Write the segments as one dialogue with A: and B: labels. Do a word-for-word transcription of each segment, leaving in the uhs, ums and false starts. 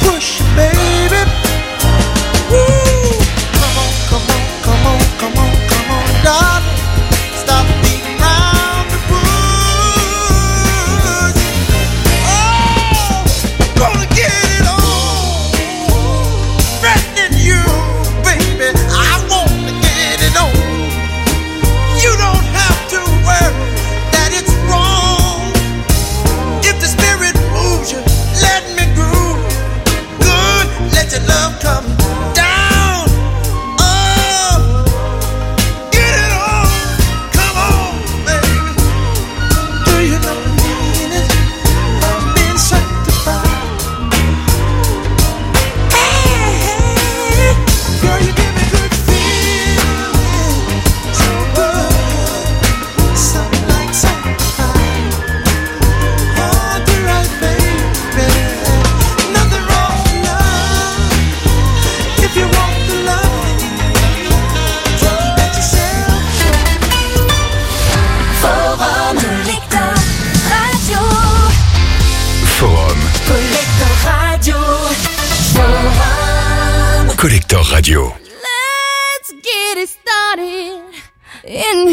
A: push, baby. Woo! Come on, come on, come on, come on, come on, darling. Stop beating around the bush. Oh, gonna get it on. Threatening you, baby. I want to get it on. You don't have to worry that it's wrong. If the spirit moves you, let me groove. Good, let your love come down. Oh, get it on. Come on, baby. Do you know the meaning of being sanctified? Hey, girl, you give me good feeling. So good, something like sanctified. Oh, do right, baby. Nothing wrong with love. If you want the love, don't let yourself
B: Forum Collector Radio.
C: Forum
B: Collector Radio. Forum.
C: Collector Radio.
B: Let's get it started in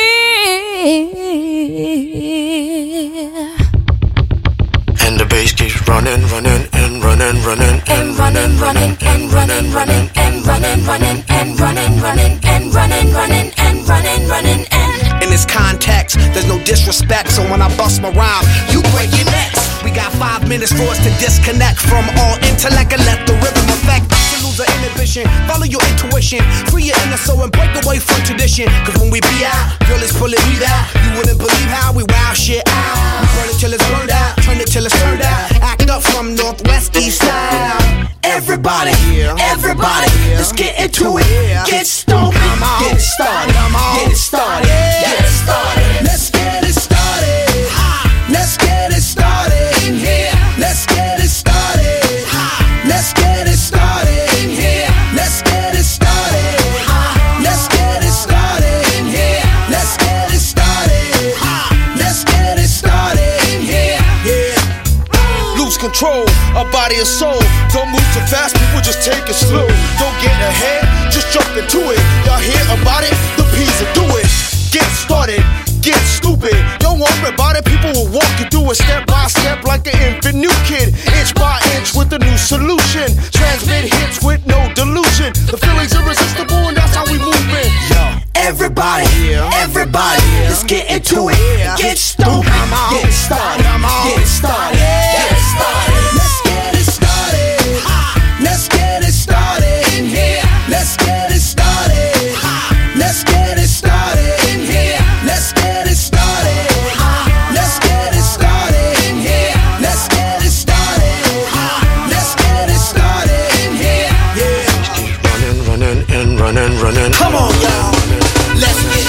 B: here.
A: and the bass keeps running, running, and running, running,
B: And running, running, and running, running, and running, running, and running, running, and running, running, and running, running, and.
D: In this context, there's no disrespect, so when I bust my rhyme, you break your necks. We got five minutes for us to disconnect from all intellect and let the rhythm affect us to lose our inhibition. Follow your intuition, free your inner soul and break away from tradition. Cause when we be out, girl, it's pulling me out. You wouldn't believe how we wow shit out. We burn it till it's burned out, turn it till it's turned out. Act up from northwest, east side. Everybody, everybody, let's get into it. Get stoked, get it started, get it started, get it started. Let's get it started. Let's get it started in here. Let's get it started. Let's get it started in here. Let's get it started. Let's get it started in here. Let's get it started. Let's get it started in here. Yeah.
E: Lose control, our body and soul. Don't move too fast, people just take it slow. Don't get ahead, just jump into it. Y'all hear about it? The P's will do it. Get started, get stupid. Don't worry about it, people will walk you through it step by step like an infant new kid. Inch by inch with a new solution. Transmit hits with no delusion. The feeling's irresistible and that's how we move in. Yo.
D: Everybody, everybody, let's get into it. Get stoked, get it started, get it started, get it started. Let's get it started. Let's get it started in here. Let's get it started. Let's get it started in here. Let's get it started. Let's get it started in here. Let's get it started. Let's get it started in here. Yeah.
A: running, running, and running, running.
D: Come on, y'all. Let's get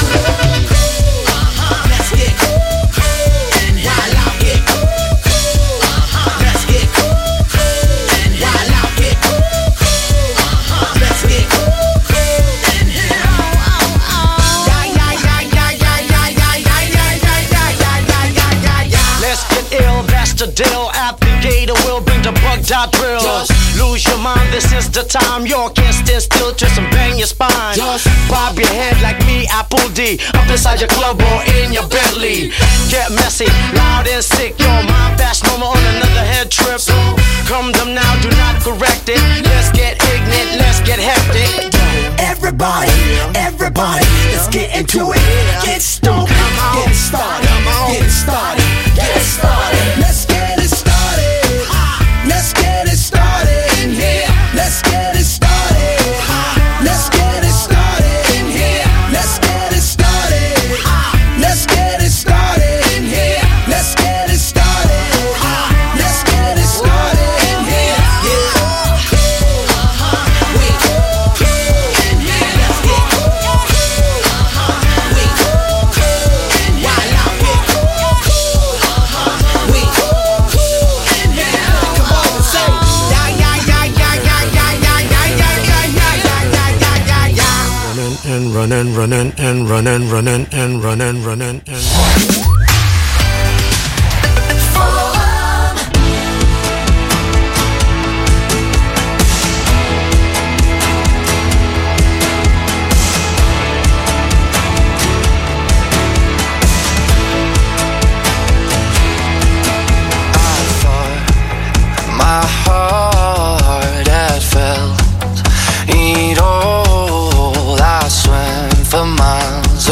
D: Let's get and while I get Let's get and while I get Let's get and
F: Let's get ill, that's the deal. Applicator will bring the bug dot drill. Just lose your mind, this is the time. You can't stand still, twist and bang your spine. Just bob your head like me, Apple D. Up inside your club or in your Bentley. Get messy, loud and sick. Your mind fast, no more on another head trip. So come them now, do not correct it. Let's get ignorant, let's get hectic.
D: Everybody, everybody, let's get into it. Get stoked, get it started, get it started, get it started. Let's get it started. Let's get it started in here. Let's get it started. Let's get it started in here. Let's get it started. Let's get it started in here. Let's get it started. Let's get it started in here. Yeah.
A: And running, running, and running, running, and running, running, and
B: Forum.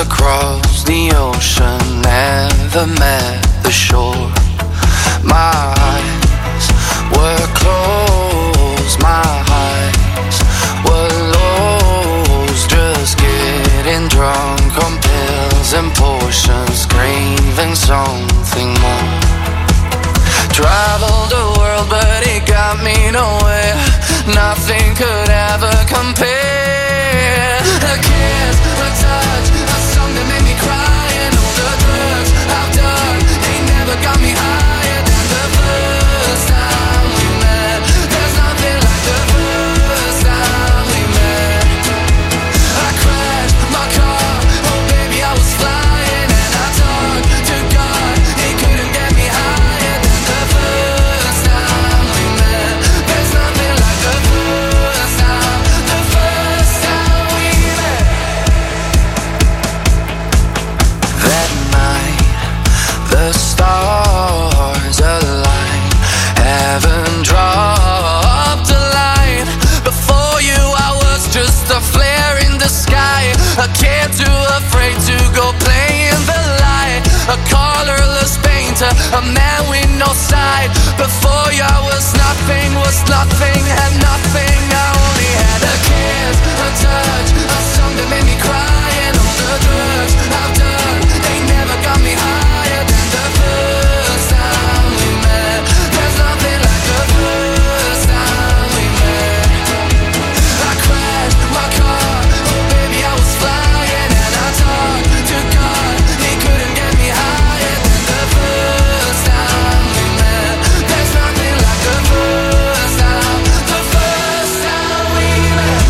G: across the ocean, never met the shore. My eyes were closed, my eyes were lost, just getting drunk on pills and potions, craving something more. Traveled the world but it got me nowhere, nothing could ever compare. A kiss, a touch, a song that made me cry, and all the drugs I've done, they never got me higher than the first time we met. There's nothing like the first time we met. I crashed my car, oh baby I was flying, and I talked to God, he couldn't get me higher than the first time we met. There's nothing like the first time, the first time we met. That night, the stars align, heaven dropped a line. Before you I was just a flare in the sky, a kid too afraid to go play in the light, a colorless painter, a man with no side. Before you I was nothing, was nothing, had nothing. I only had a kiss, a touch, a song that made me cry, and all the drugs I've done, they never got me higher than the first time we met. There's nothing like the first time we met. I crashed my car, oh baby I was flying, and I talked to God, he couldn't get me higher than the first time we met. There's nothing like the first time, the first time we met.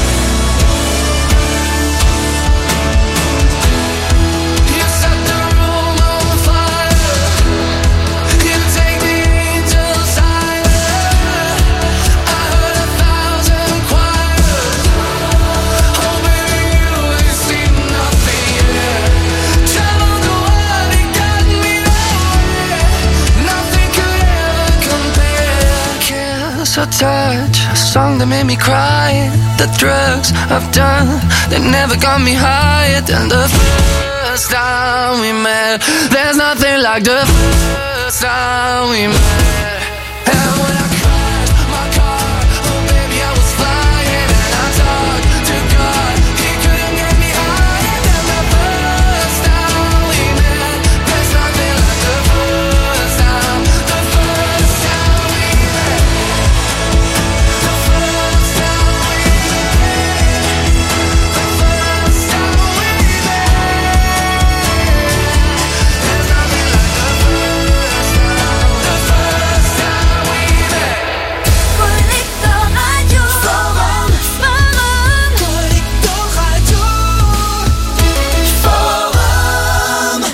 G: You set the room on fire, you take the angels higher. I heard a thousand choirs, oh baby you ain't seen nothing yet. Traveled the world, it got me nowhere, nothing could ever compare. Kiss or touch, a song that made me cry, the drugs I've done, they never got me higher than the first time we met. There's nothing like the first time we met. And when I crashed my car, oh baby I was flying, and I talked to God, he couldn't get me higher than the first time we met. There's nothing like the first time, the first time we met. The first time we met. The first time we met. There's nothing like the first time, the first time we met.
B: Connector Radio Forum Forum Connector Radio Forum.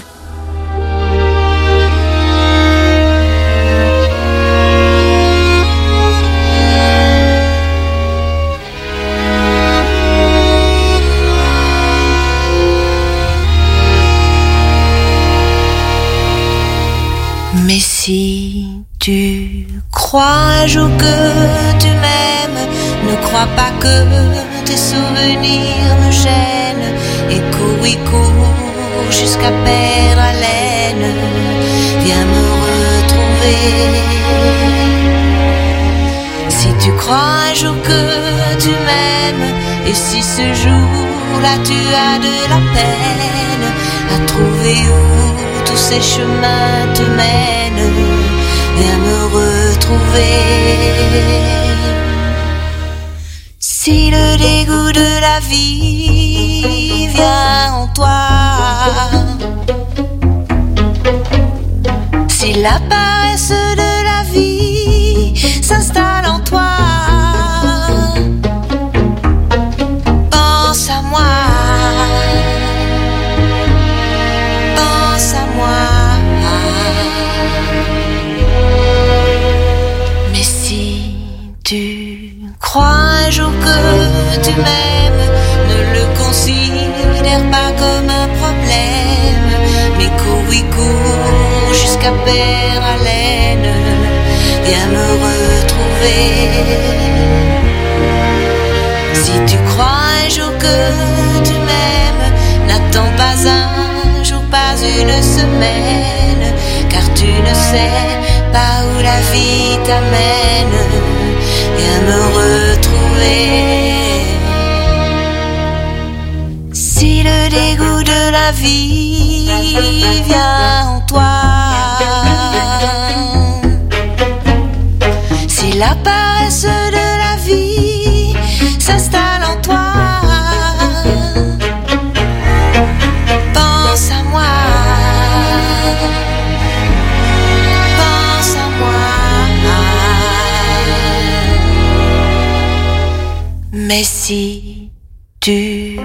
H: Mais si tu crois un jour que tu m'aimes, ne crois pas que tes souvenirs me gênent. Et cours, oui, cours jusqu'à perdre haleine. Viens me retrouver. Si tu crois un jour que tu m'aimes, et si ce jour-là tu as de la peine à trouver où tous ces chemins te mènent, viens me retrouver. Si le dégoût de la vie vient en toi, si la paresse de la vie s'installe en toi, pense à moi, pense à moi. Mais si tu crois un jour que tu m'aimes, ne le considère pas comme un problème, mais cours, oui, cours jusqu'à perdre haleine, viens me retrouver. Si tu crois un jour que tu m'aimes, n'attends pas un une semaine, car tu ne sais pas où la vie t'amène. Viens me retrouver. Si le dégoût de la vie vient en toi, si la paresse de la vie s'installe en toi, pense à moi, pense à moi. Mais si tu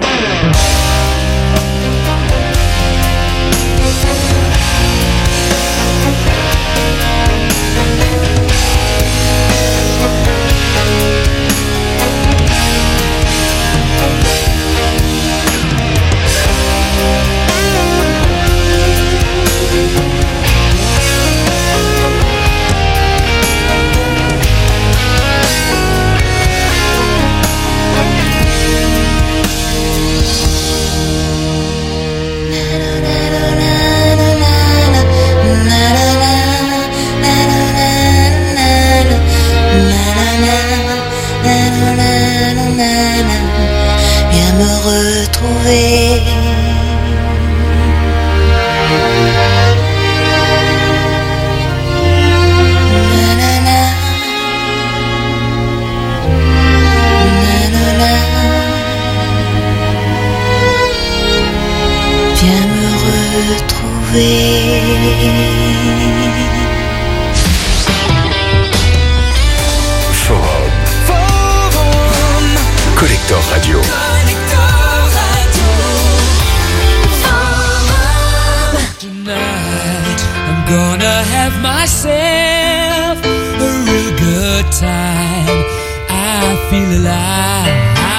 H: viens me retrouver. Nanana, nanana, viens me retrouver.
C: Forum. Collector Radio.
I: Tonight I'm gonna have myself a real good time. I feel alive,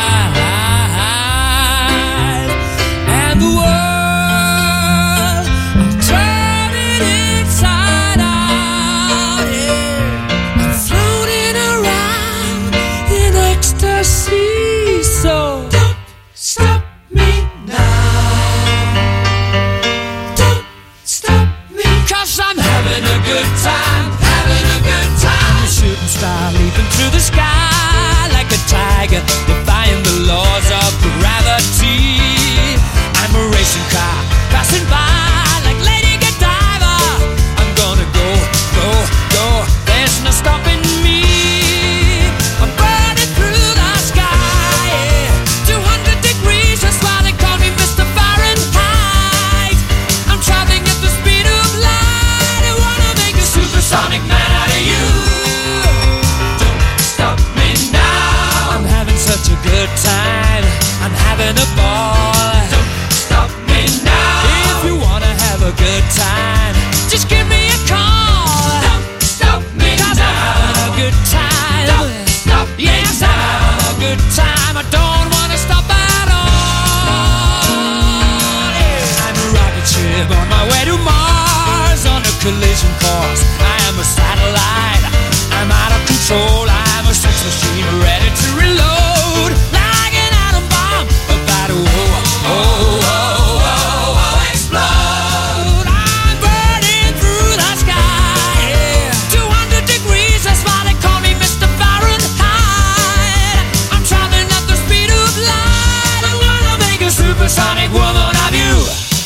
I: and the world I'm turning inside out. Yeah. I'm floating around in ecstasy. So don't stop me now. Don't stop me, 'cause I'm having a good time, having a good time. I'm a shooting star leaping through the sky like a tiger, defying the laws of gravity. I'm a racing car passing by like Lady Godiva. I'm gonna go, go, go. There's no stopping me. I'm burning through the sky. two hundred degrees, that's why they call me Mister Fahrenheit. I'm traveling at the speed of light. I wanna make a supersonic man out of you. Don't stop me now. I'm having such a good time. I'm having a ball. Don't stop me now. If you wanna have a good time, just give me a call. Don't stop me 'cause now. I'm having a good time. Don't stop me yes, now. I'm having a good time. I don't wanna stop at all. Yeah. I'm a rocket ship on my way to Mars on a collision course. I am a satellite. I'm out of control. I'm a sex machine ready to reload like an atom bomb about to oh, oh, oh, oh, oh, explode. I'm burning through the sky. Yeah. two hundred degrees, that's why they call me Mister Fahrenheit. I'm traveling at the speed of light. I'm gonna make a supersonic woman of you.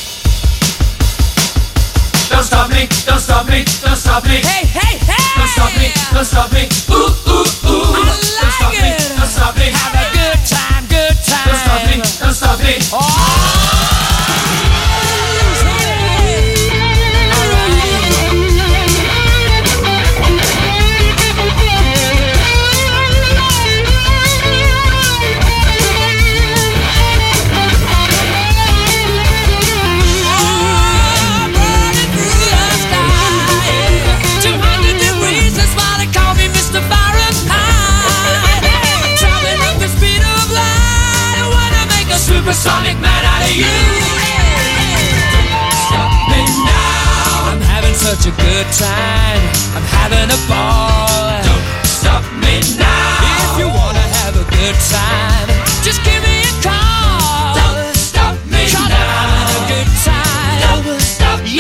I: Don't stop me, don't stop me, don't stop me. Hey, hey, hey! Don't stop me, don't stop me. Ooh, ooh, ooh. I like don't stop it. Me, don't stop me. Have a good time, good time. Don't stop me, don't stop me. Oh! two hundred degrees, that's why they call me Mister Fahrenheit. Traveling at the speed of light. I wanna make a supersonic man out of you. Stop me now. I'm having such a good time. I'm having a ball. Don't stop me now. If you wanna have a good time, just give me a call. Don't stop me now. I'm having a good time. Don't stop me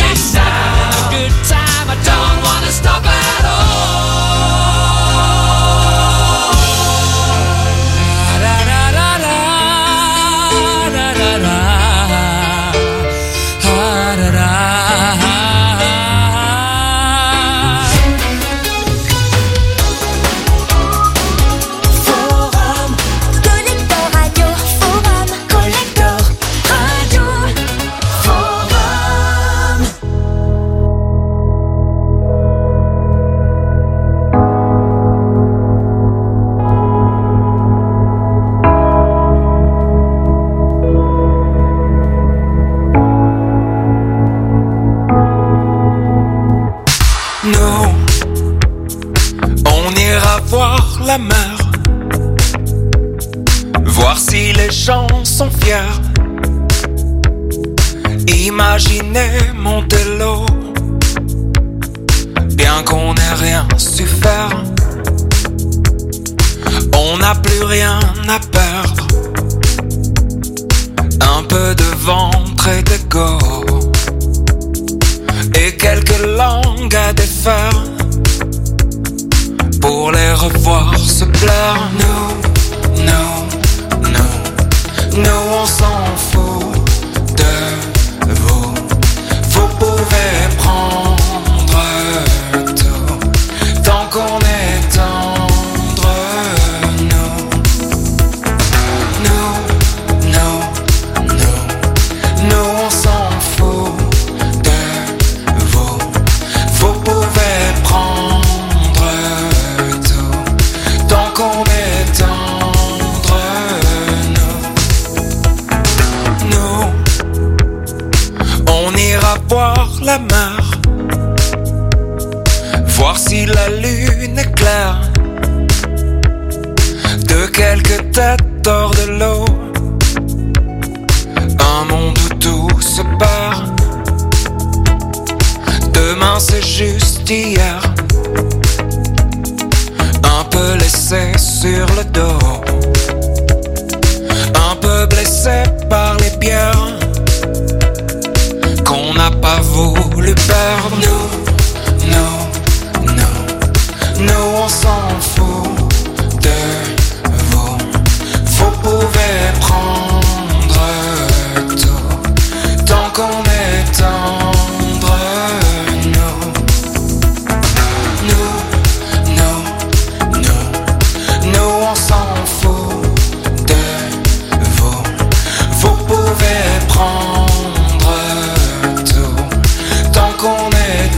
J: mer, voir si les gens sont fiers. Imaginez Montello, bien qu'on n'ait rien su faire. On n'a plus rien à perdre, un peu de ventre et d'ego, et quelques langues à défaire, pour les revoir se plaire. Nous, nous, nous, nous on s'en fout de vous. Vous pouvez prendre tout, tant qu'on est tendre. Nous, nous, nous, nous, nous on s'en fout de vous. Vous pouvez prendre tout, tant qu'on est tendre. Nous, nous, on ira voir la mer, voir si la lune est claire. De quelques têtes hors de l'eau, un monde où tout se perd. Demain c'est juste hier, un peu laissé sur le dos, un peu blessé par les pierres qu'on n'a pas voulu perdre. Nous, nous, nous, nous on s'en fout de vous. Vous pouvez prendre tout, tant qu'on est tendre. Nous, nous, nous, nous, nous on s'en fout de vous. Vous pouvez prendre tout, tant qu'on est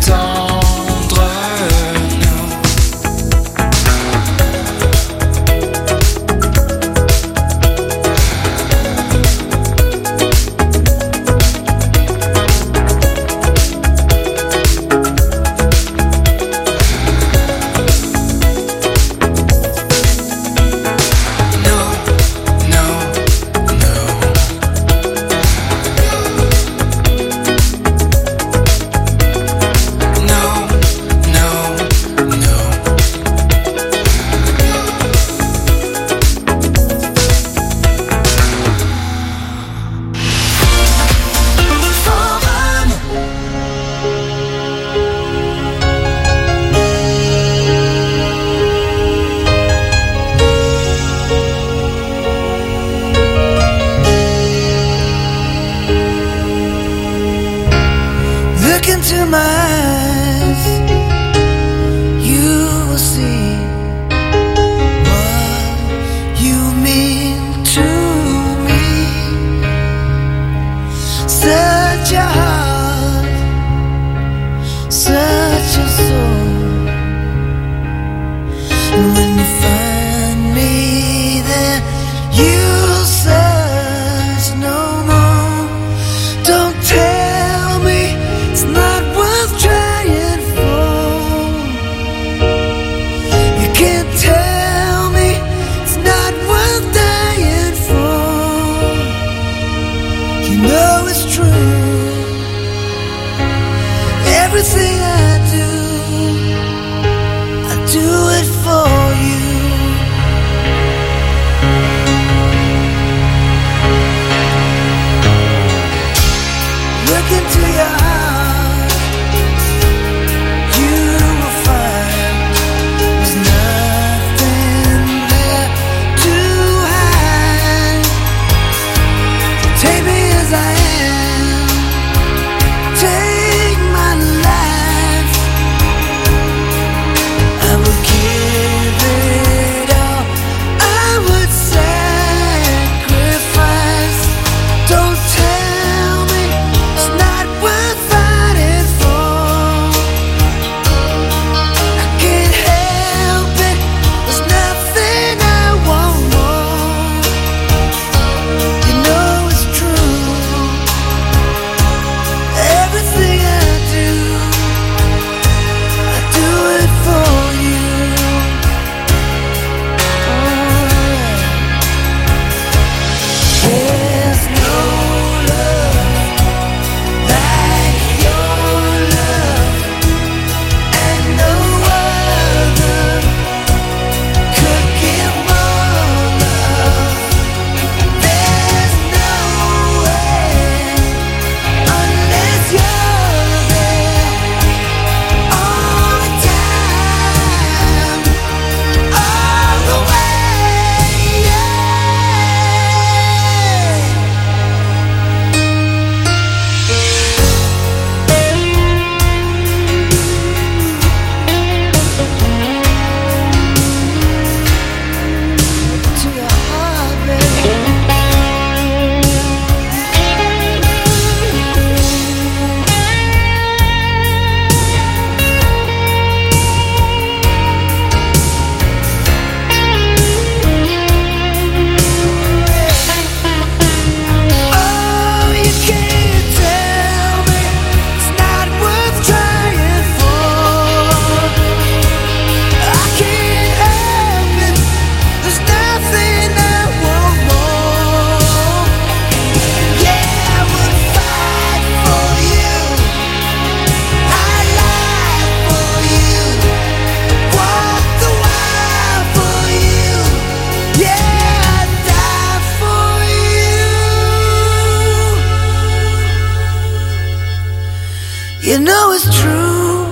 K: know it's true.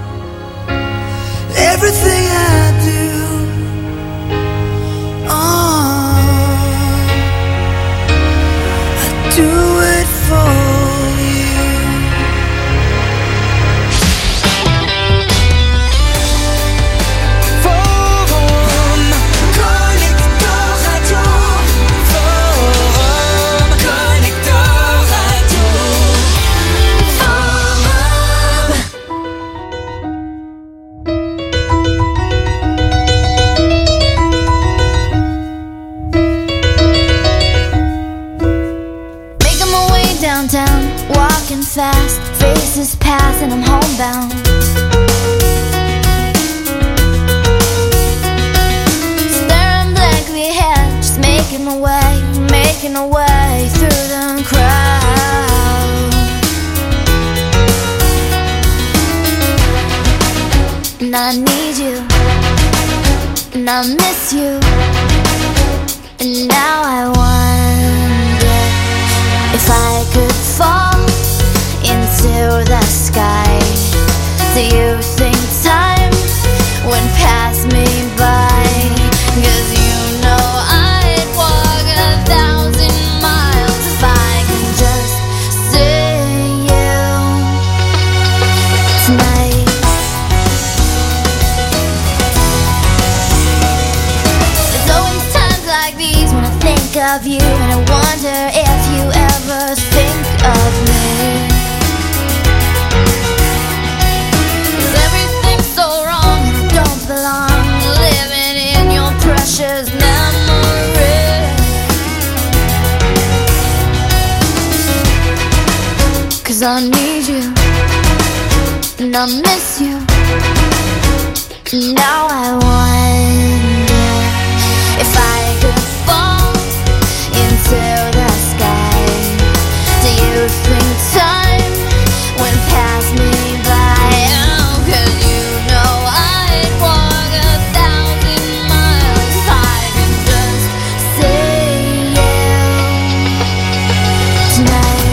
K: Everything I do, oh, I do it for you. Forum, Connecteur Radio. Forum, Connecteur Radio.
L: Making my way downtown, walking fast, faces pass and I'm homebound. Staring blankly ahead, just making my way, making my way through the crowd. And I need you, and I miss you, and now I wonder if I could fall into the sky. Do you think time would pass me by? 'Cause you know I'd walk a thousand miles if I could just see you tonight. There's always times like these when I think of you, and I wonder if you ever think of me. 'Cause everything's so wrong and I don't belong, living in your precious memory. 'Cause I need you, and I miss you, and now I wonder if I could fall into the sky. Do you think time would pass me by? Oh, 'cause you know I'd walk a thousand miles if I could just see you tonight.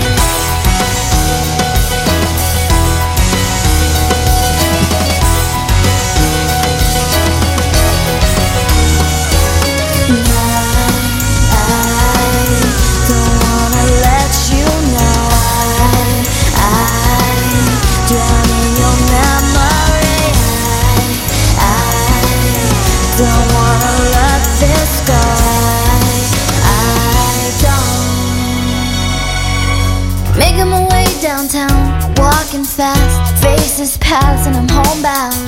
L: Don't wanna let this go. I don't. Making my way downtown, walking fast, faces pass and I'm homebound.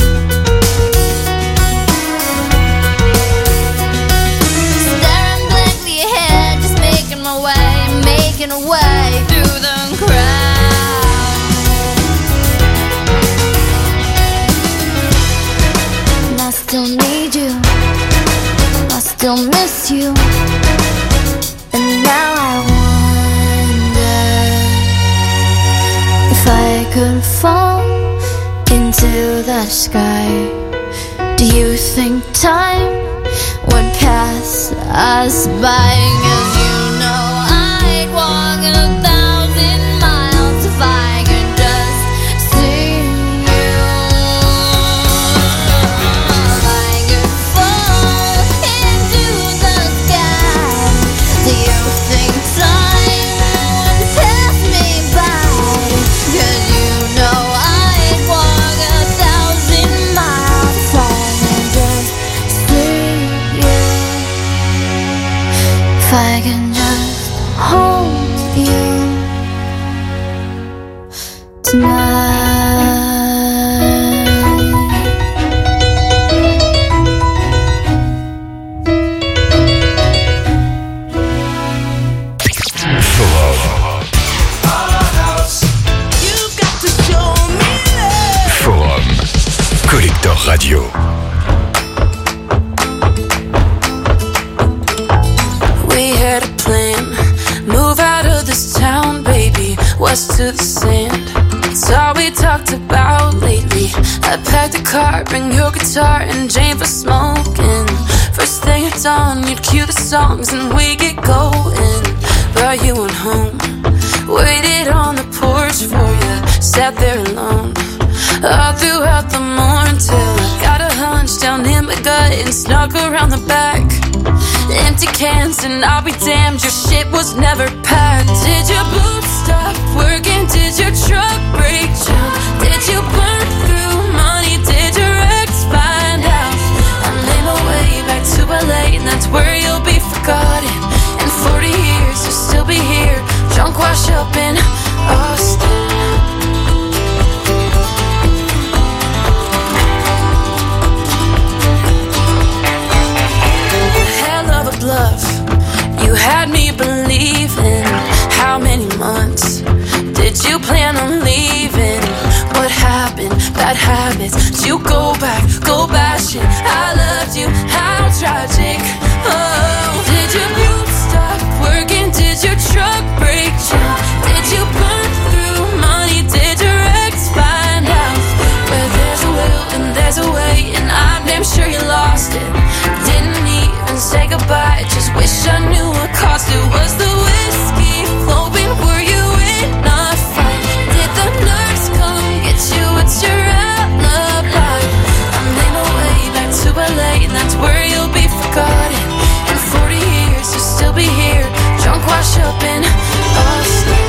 L: Staring blankly ahead, just making my way, making a way through the crowd. And I still need you, I still miss you, and now I wonder if I could fall into the sky. Do you think time would pass us by? 'Cause you know I'd walk a thousand miles if I could just see you. If I could fall into the sky, do you think time would pass me by? 'Cause you know I'd walk a thousand miles if I could just see you. If I can just hold you
C: Forum. Collector Radio.
M: We had a plan, move out of this town, baby, west to the sand. It's all we talked about lately. I packed a car, bring your guitar and Jane for smoking. First thing at dawn, you'd cue the songs and we get going. Brought you on home, Waited on the porch for you, sat there alone all throughout the morning till I got a hunch down in my gut and snuck around the back. Empty cans and I'll be damned, your shit was never packed. Did your boots stop working? Did your truck break down? Did you burn through money? Did your ex find out? I made my way back to L A and that's where you'll be forgotten. In forty years you'll still be here, drunk wash up in Austin. Bluff. You had me believing. How many months did you plan on leaving? What happened? Bad habits. Did you go back? Go bashing. I loved you. How tragic. Oh, did your boots stop working? Did your truck break down? Did you burn through money? Did your ex find out? Where there's a will and there's a way, and I'm damn sure you lost it. Didn't even say goodbye, just wish I knew what caused it. Was the whiskey flowing? Were you in a fight? Did the nurse come get you? What's your alibi? I made my way back to L A and that's where you'll be forgotten. In forty years you'll still be here, drunk wash up in Austin.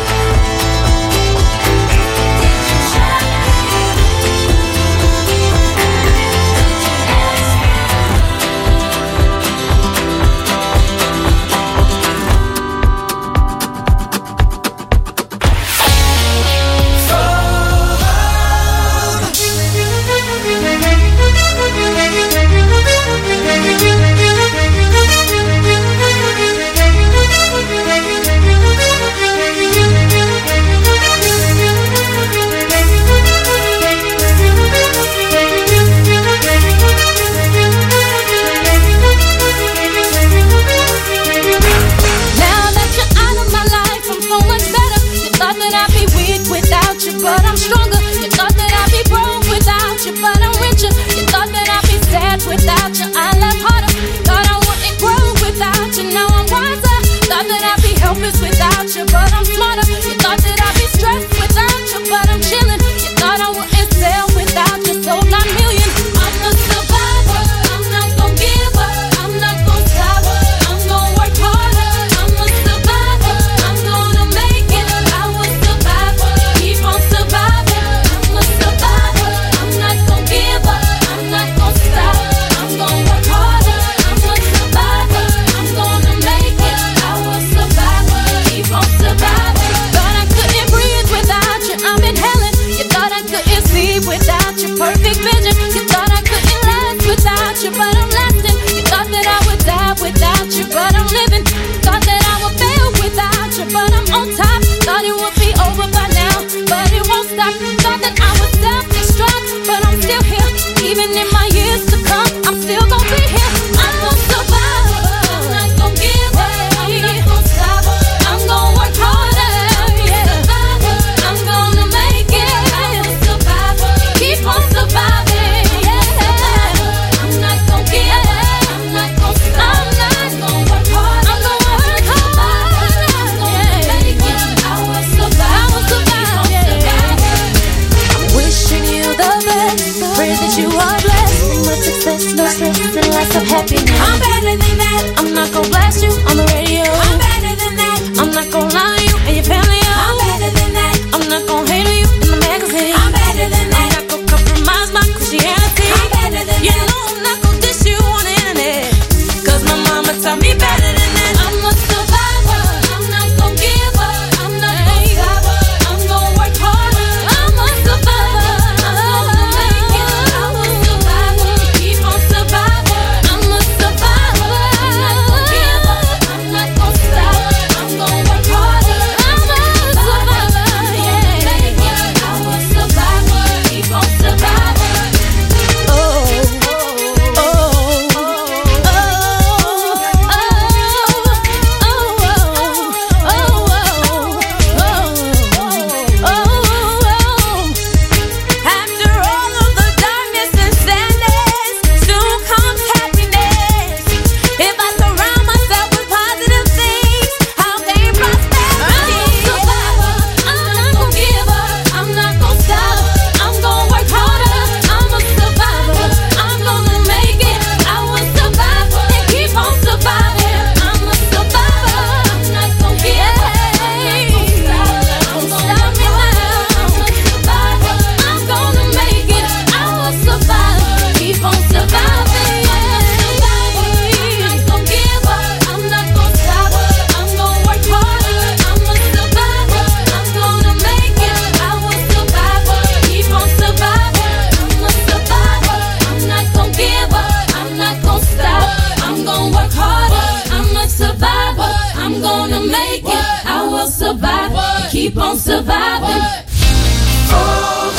N: keep on surviving. Forum.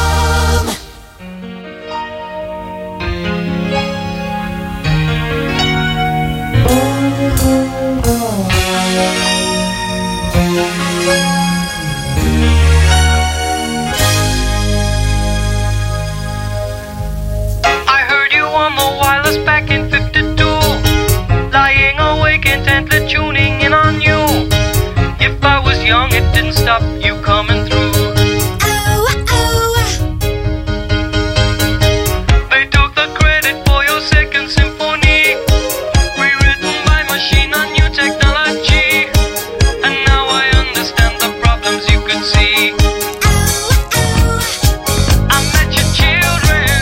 O: I heard you on the wireless back in fifty-two, lying awake intently tuning in on you. If I was young, it didn't stop you coming through. They took the credit for your second symphony, rewritten by machine on new technology. And now I understand the problems you could see. I met your children.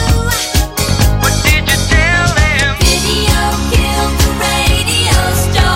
O: What did you tell them?
N: Video killed the radio star.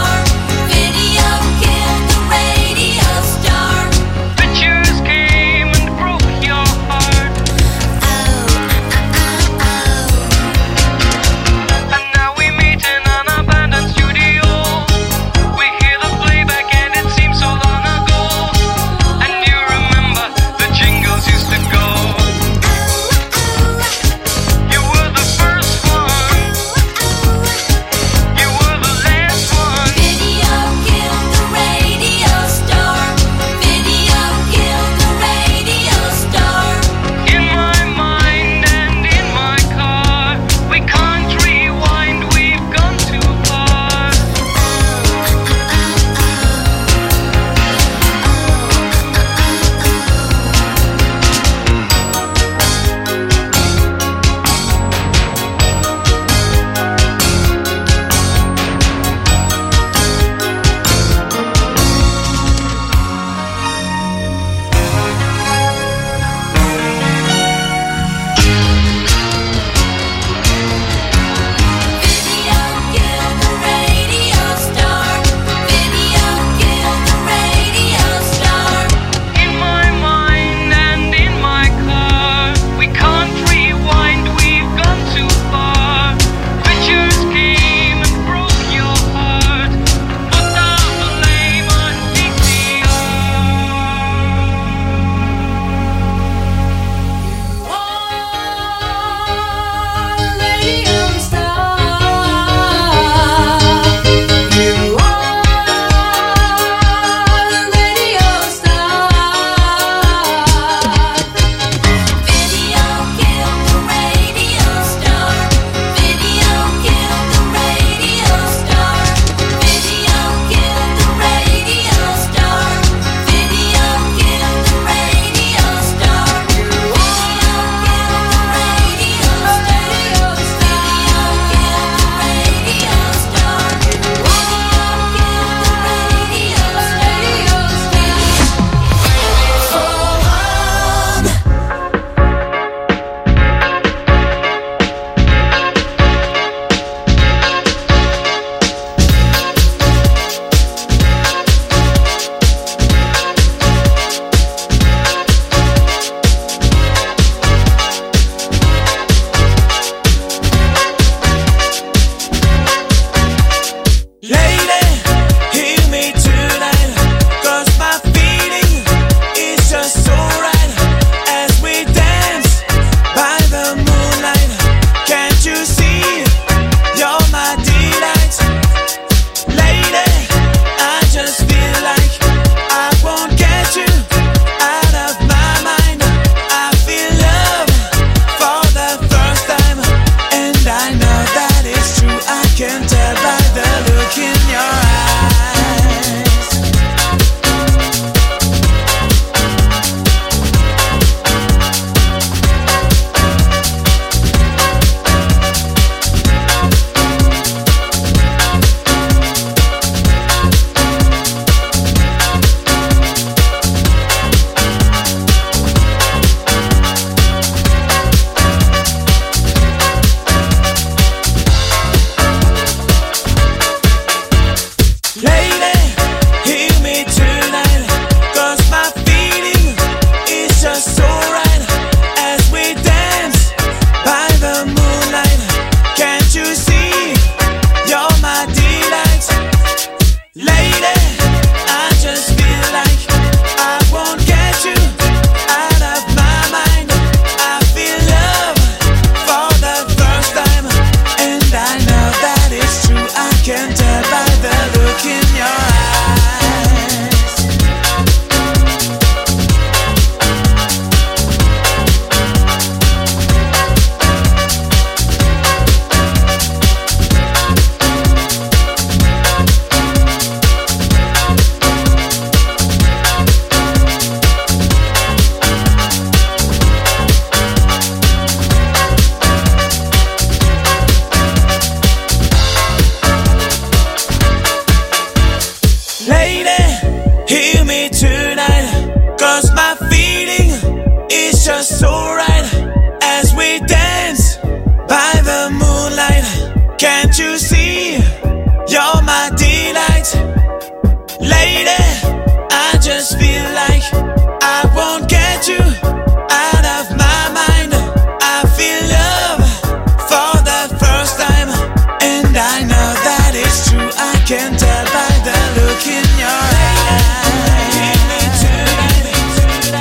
A: Can't you see? You're my delight. Lady, I just feel like I won't get you out of my mind. I feel love for the first time, and I know that it's true. I can tell by the look in your eyes. Give me tonight,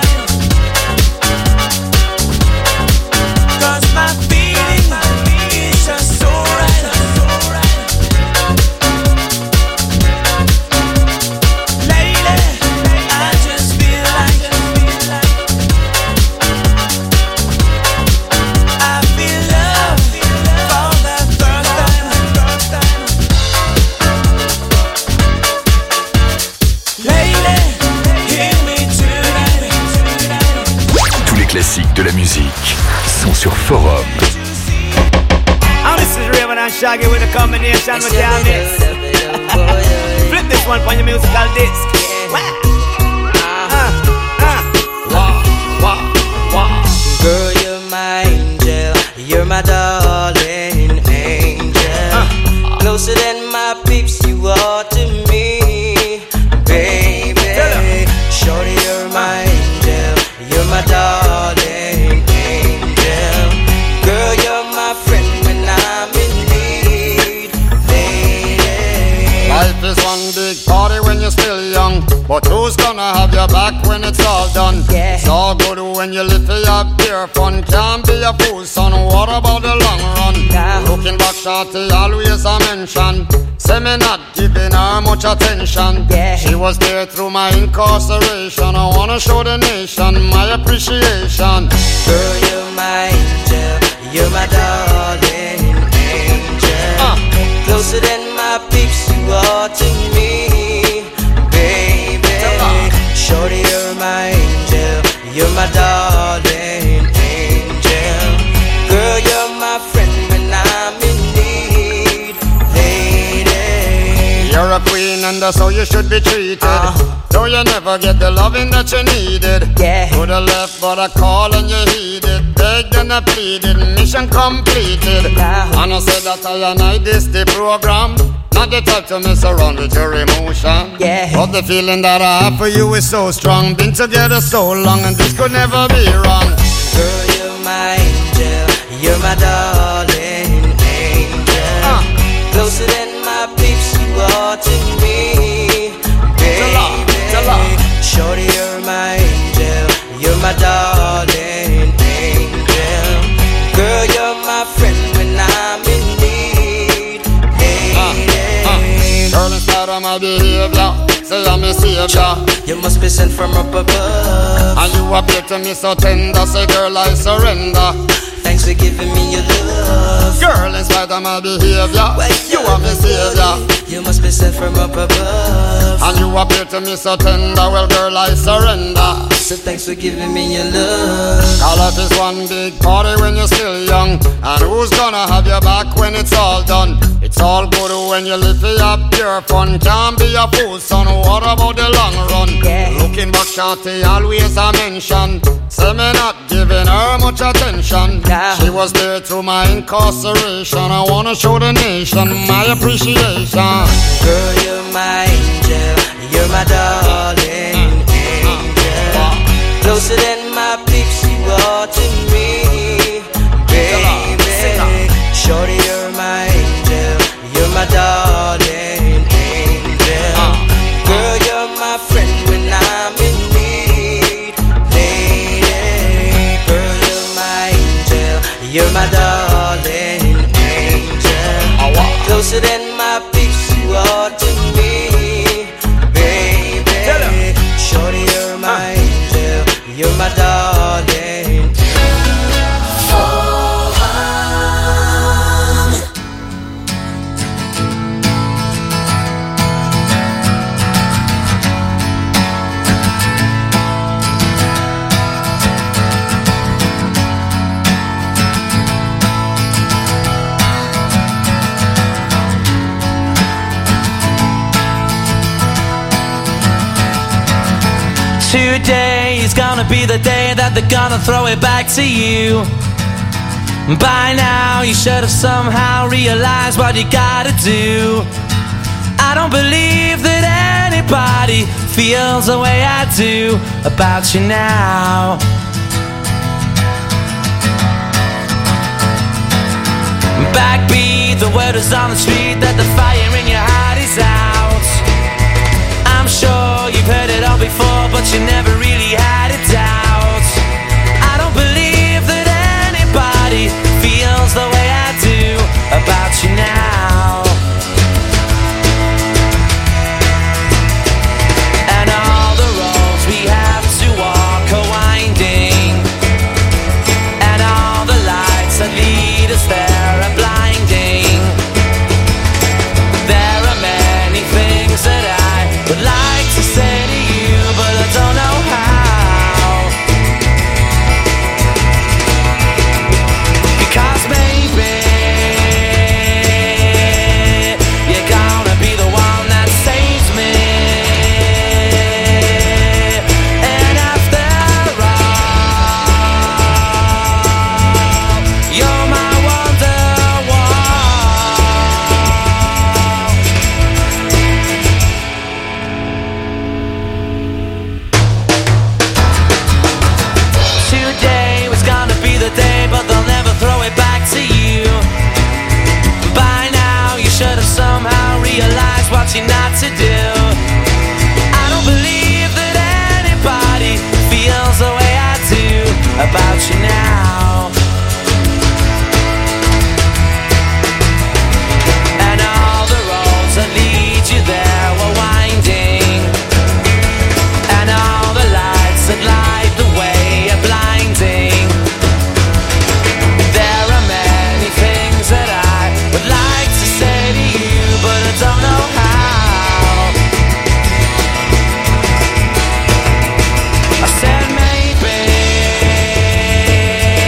A: 'cause my feeling is just so right. Lady, I just feel like I feel love for the first time. Lady, hear me tonight.
C: Tous les classiques de la musique sont sur Forum.
P: Oh, this is Raven and Shaggy with a combination with your mix. Flip this one for your musical disc. Wow. Uh, uh.
J: Wow, wow, wow. Girl, you're my angel. You're my darling angel. Uh. Closer than my peeps, you are to me, baby. Shorty, you're my angel. You're my darling angel. Girl, you're my friend when I'm in need, lady.
Q: Life is one big party when you're still young, but who's gonna have your back when it's all done?
J: Yeah.
Q: It's all good when you live for your pure fun. Can't be a fool, son. What about the long run?
J: Nah.
Q: Looking back, shorty, always a mention. Say me not giving her much attention.
J: Yeah.
Q: She was there through my incarceration. I wanna show the nation my appreciation.
J: Girl, you're my angel. You're my darling angel.
Q: Uh.
J: Closer than my peeps, you are to me, baby. Shorty, you're my angel. You're my darling angel. Girl, you're my friend when I'm in need, lady.
Q: You're a queen and that's how you should be treated.
J: Uh.
Q: Though you never get the loving that you needed.
J: Yeah.
Q: To the left but I call and you heeded. Begged and I pleaded, mission completed.
J: Yeah.
Q: And I said that I and I this the program. Not the type to mess around with your emotion.
J: Yeah.
Q: But the feeling that I have for you is so strong. Been together so long and this could never be wrong.
J: Girl, you're my angel. You're my darling angel.
Q: Uh.
J: Closer than my peeps, you are to me, baby. Shorty, you're my angel. You're my darling angel. Girl, you're my friend when I'm in need, lady.
Q: Uh. Uh. Girl, instead of my behavior, say I'm a savior.
J: You must be sent from up above.
Q: And you appear to me so tender. Say girl, I surrender.
J: Thanks for giving me your love.
Q: Girl, in spite of my behavior, you are my savior.
J: You must be sent from up above.
Q: And you appear to me so tender. Well, girl, I surrender.
J: So thanks for giving me your love.
Q: All life is one big party when you're still young. And who's gonna have your back when it's all done? It's all good when you live for your pure fun. Can't be a fool, son. What about the long run?
J: Yeah.
Q: Looking back, shorty, always a mention. Say me not giving her much attention.
J: Yeah.
Q: She was there through my incarceration. I wanna show the nation my appreciation.
J: Girl, you're my angel. You're my darling angel. Closer than my peeps, you are to me, baby. Shorty, you're my angel. You're my darling angel. Girl, you're my friend when I'm in need, lady. Girl, you're my angel. You're my darling angel. Closer than my peeps, you are to me, baby. Shorty, you're my angel. You're my darling.
R: Today is gonna be the day that they're gonna throw it back to you.
J: By now you should have somehow realized what you gotta do. I don't believe that anybody feels the way I do about you now. Backbeat, the word is on the street that the fire in your heart is out. I'm sure you've heard it all before, but you never really had a doubt. I don't believe that anybody feels the way I do about you now. And all the roads we have to walk are winding, and all the lights that lead us there are blinding. There are many things that I would like to say to you, but I don't know how. Because maybe you're gonna be the one that saves me. And after all, you're my Wonderwall. Today was gonna be the day, but they'll never throw it back to you. By now you should have somehow realized what you're not to do. I don't believe that anybody feels the way I do about you now. And all the roads that lead you there were winding, and all the lights that light the way are blinding. There are many things that I would like to say to you, but I don't know how. I said maybe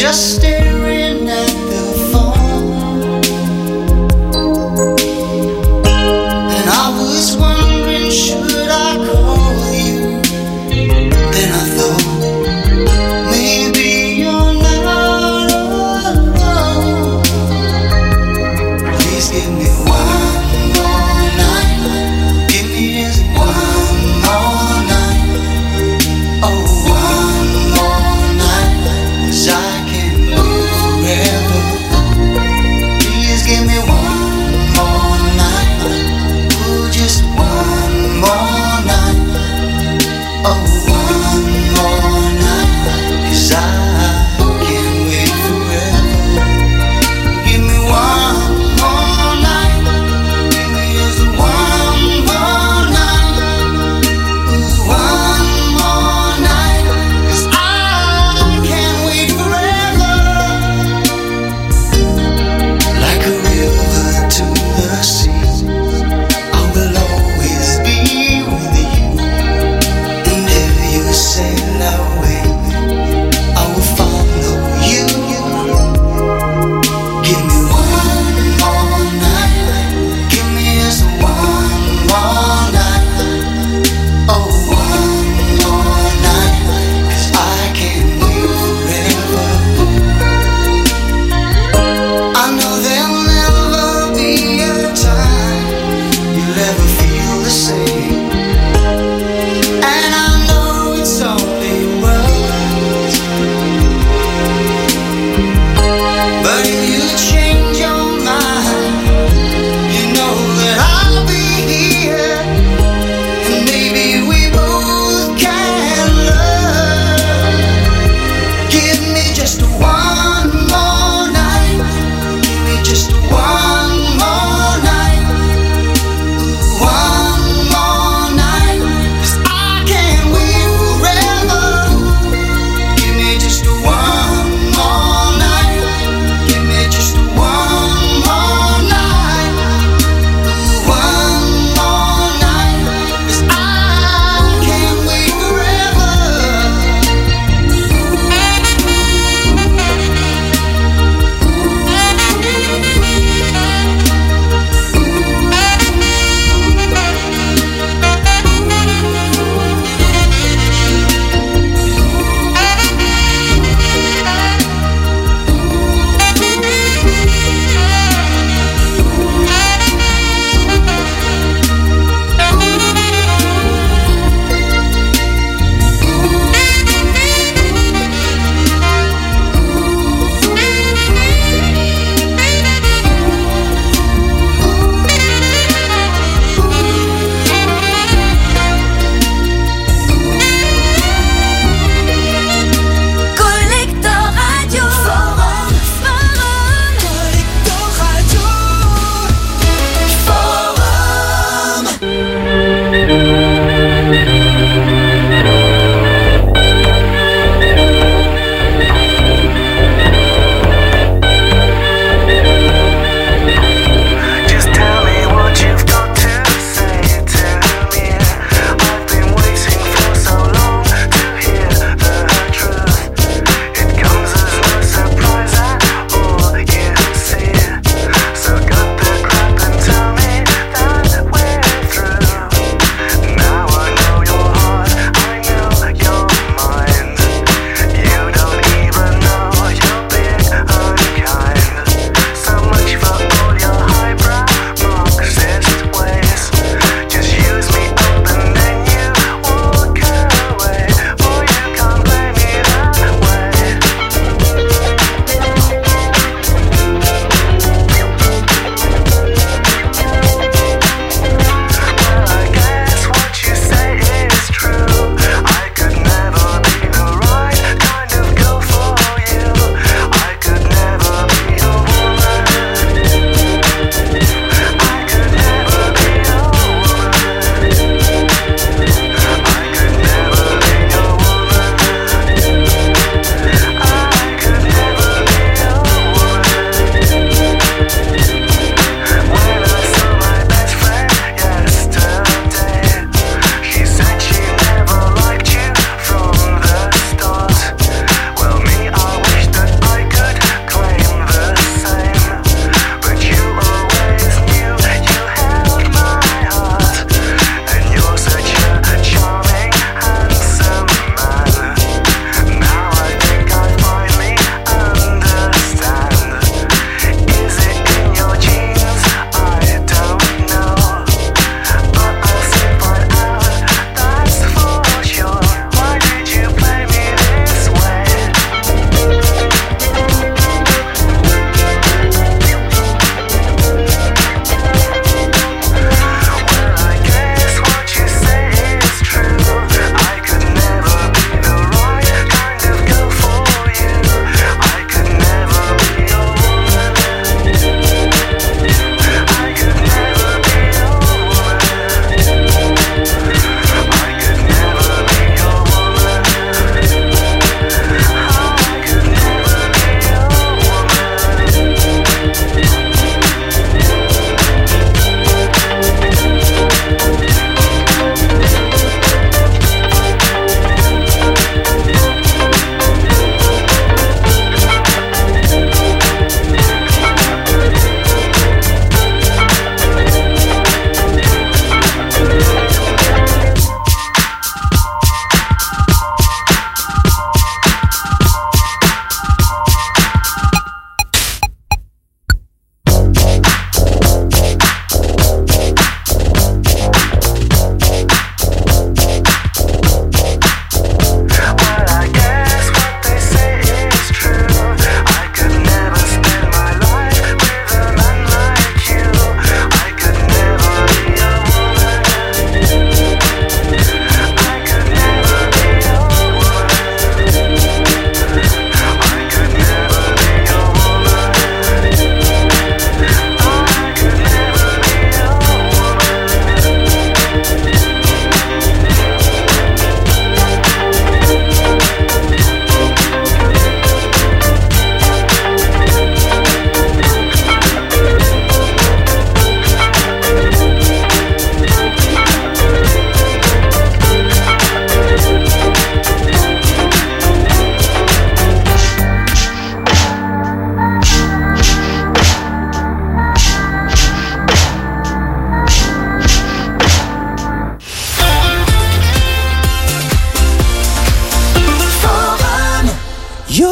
R: just staring at the phone. And I was wondering, should I call you? Then I thought, maybe you're not alone. Please give me one more night. Give me just one more night. Oh, one more night. 'Cause I can't lose.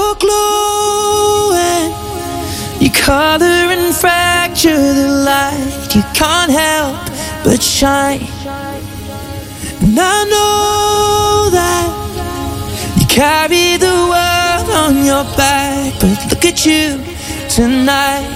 I: You're glowing. You color and fracture the light. You can't help but shine. And I know that you carry the world on your back, but look at you tonight.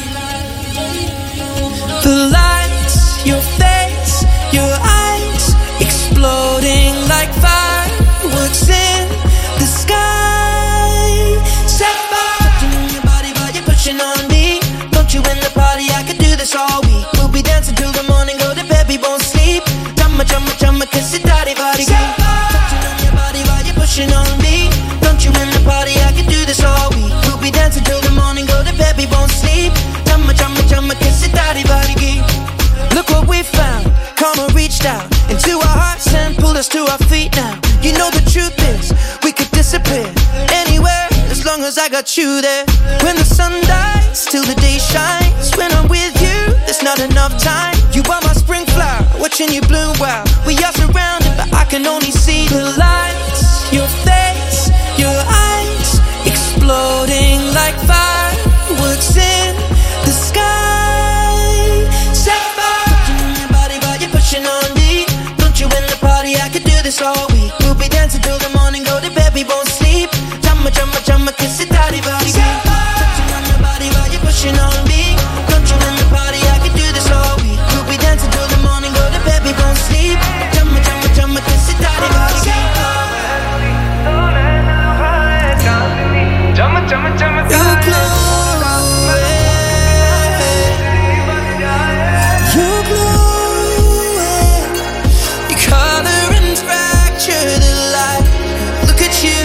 I: The lights, your face, your eyes, exploding like fireworks in the sky. Set fire to your body while you're pushing on me. Don't you in the party, I could do this all week. We'll be dancing till the morning, go to bed, we won't sleep. Chumma, chumma, chumma, kiss it, daddy, body, touching on your body while you're pushing on me. Don't you in the party, I could do this all week. We'll be dancing till the morning, go to bed, we won't sleep. Chumma, chumma, chumma, kiss it, daddy, body, look what we found. Karma reached out into our hearts and pulled us to our feet now. You know the truth is, we could disappear anywhere as long as I got you there. When the sun dies, till the day shines. When I'm with you, there's not enough time. You are my spring flower, watching you bloom wild. We are surrounded, but I can only see the lights. Your face, your eyes, exploding like fireworks in the sky. Set fire to your body while you're pushing on me. Don't you in the party, I could do this all week. We'll be dancing till the morning, go to bed, we won't sleep. Chumma, chumma, chumma, kiss it, daddy, body. Touching on your body while you're pushing on me. Don't you in the party, I could do this all week. We'll be dancing till the morning, go to bed, we won't sleep. Chumma, chumma, chumma, kiss it, daddy, body. Chumma, chumma, chumma, you're glowing. You're glowing. You color and fracture the light. Look at you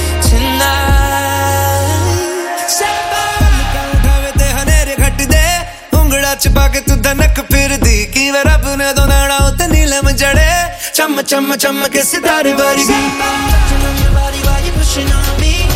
I: tonight. Set fire.
S: ते हनेरे घट दे उंगड़ा छुपा के तू धनक फिर दी की वे रब ने दो नाड़ा उते नीलम जड़े चम चम चम के सितारे वर्गी.
I: Touching on your body while you're pushing on me.